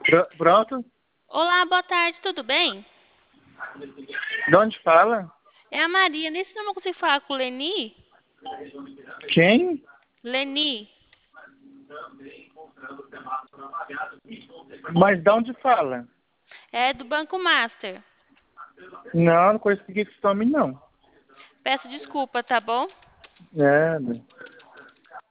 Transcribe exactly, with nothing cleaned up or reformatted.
Pro- Pronto? Olá, boa tarde, tudo bem? De onde fala? É a Maria. Nesse número eu consigo falar com o Leni? Quem? Leni, Mas de onde fala? é do Banco Master. Não, não conheço ninguém que esse nome, não. Peço desculpa, tá bom? É,